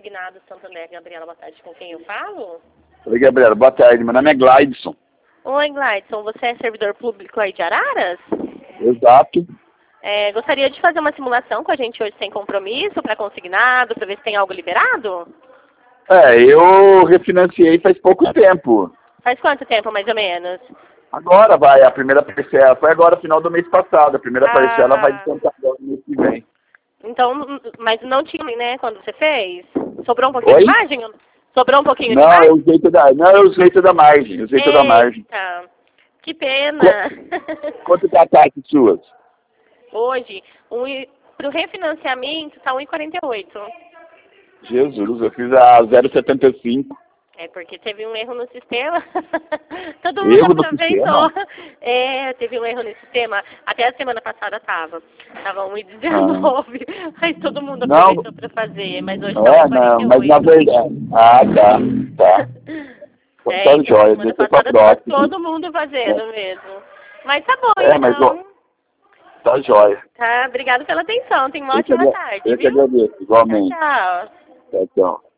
Consignado Santander, Gabriela, boa tarde, com quem eu falo? Oi, Gabriela, boa tarde. Meu nome é Glaidson. Oi, Glaidson, você é servidor público aí de Araras? Exato. Gostaria de fazer uma simulação com a gente hoje sem compromisso, para consignado, para ver se tem algo liberado? Eu refinanciei faz pouco tempo. Faz quanto tempo, mais ou menos? Agora vai, a primeira parcela. Foi agora, final do mês passado. A primeira parcela vai descontar agora no mês que vem. Então, mas não tinha, né, quando você fez? Sobrou um pouquinho Oi? de margem? Sobrou um pouquinho de Não, margem? eu usei toda a margem. Usei toda a margem. Eita, que pena. Quanto tá a taxa suas? Hoje, para o refinanciamento, está 1,48. Jesus, eu fiz a 0,75. É porque teve um erro no sistema. Todo mundo Erro no aproveitou. sistema? Teve um erro no sistema. Até a semana passada estava. Estava 1,19. Aí todo mundo aproveitou para fazer. Mas hoje está 1,48. Não, mas na verdade... Ah, tá. Tá jóia, semana deixa pra passada estava próxima. todo mundo fazendo mesmo. Mas tá bom, Mas então. tá jóia. Tá, obrigado pela atenção. Tenha uma ótima tarde, Eu que viu? agradeço, igualmente. Tchau. Tchau.